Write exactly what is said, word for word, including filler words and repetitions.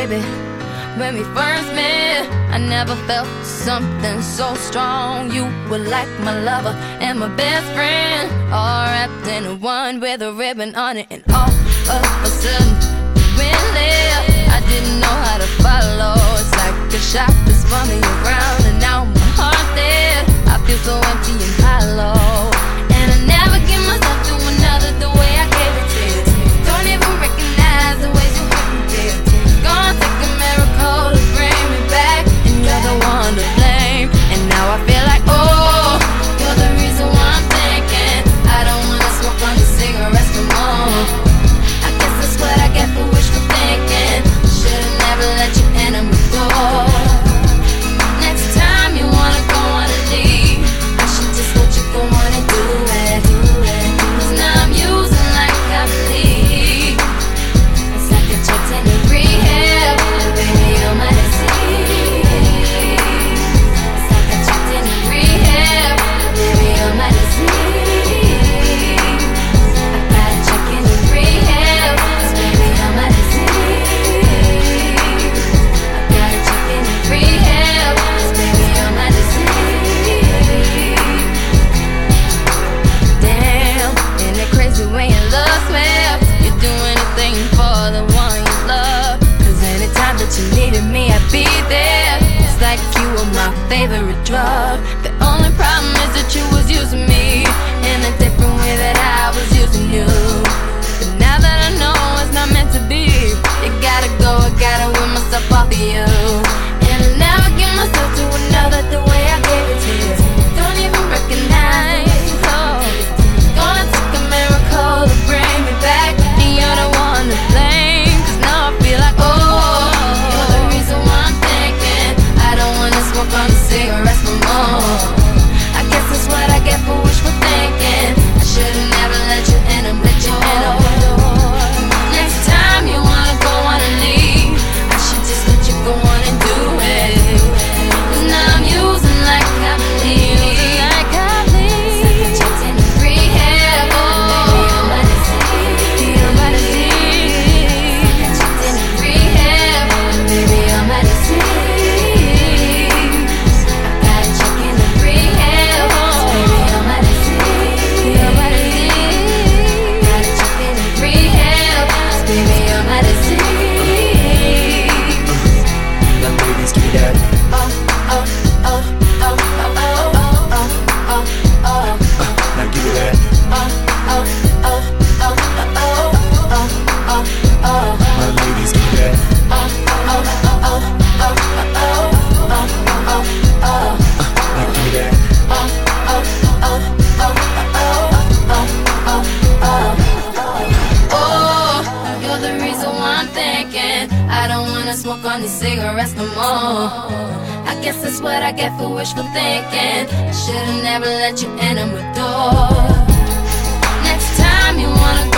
baby. When we first met, I never felt something so strong. You were like my lover and my best friend, all wrapped in one with a ribbon on it. And all of a sudden, when left, I didn't know how to follow. It's like a shot that's spun me around, and now my heart's dead. I feel so empty and hollow, and I never give myself to another the way I gave it to you. Don't even recognize the ways you hurt me, dear. Gonna take a miracle to bring me back, and you're the one to blame. And now I feel like, oh, you're the reason why I'm thinking I don't wanna smoke on these cigarettes no more. I guess that's what I get for wishful thinking. Should've never let you enter my door. Next time you wanna go on a leave, I should just let you go on and do it. Cause now I'm using like I believe. It's like I checked in a rehab, and baby, you're my disease. It's like I checked in a rehab, and baby, you're my disease. I gotta check in a rehab, cause baby, you're my disease. I gotta check in a rehab, cause baby, you're my disease. Damn, isn't it crazy when your love swept? You do anything for the one you love. Cause anytime that you needed me, I'd be there. It's like you were my favorite drug. The only problem is that you was using me in a different way that I was using you. But now that I know it's not meant to be, you gotta go, I gotta win myself off of you. And I never give myself to another the way I gave it to you. Don't even recognize, oh. Gonna take a miracle to bring me back, and you're the one to blame. Cause now I feel like, oh, you're the reason why I'm thinking I don't wanna smoke on the cigarettes no more. I guess that's what I get for wishful thinking. I should've never let you in, and let you in on my door. Next time you wanna go on and leave, I should just let you go on and do it. Cause now I'm using like I believe. Like I believe. It's like I checked in a rehab, oh. Baby, you're my disease. You're my disease. I checked in a rehab, baby, you're my disease. I gotta check in a rehab, baby, you're my disease. You're my disease. I gotta check in a rehab, baby, you're my disease. Now ladies, give me that. Oh, oh, oh, oh, oh, oh, oh, oh, oh, oh. Now give me that. Oh, oh, oh, oh, oh, oh, oh, oh, oh. My ladies, give me that. Oh, oh, oh, oh, oh, oh, oh, oh, oh, oh. Now give me that. Oh, oh, oh, oh, oh, oh, oh, oh. Oh, you're the reason why I'm thinking I don't wanna smoke on these cigarettes no more. I guess that's what I get for wishful thinking. I should've never let you enter my door. Next time you wanna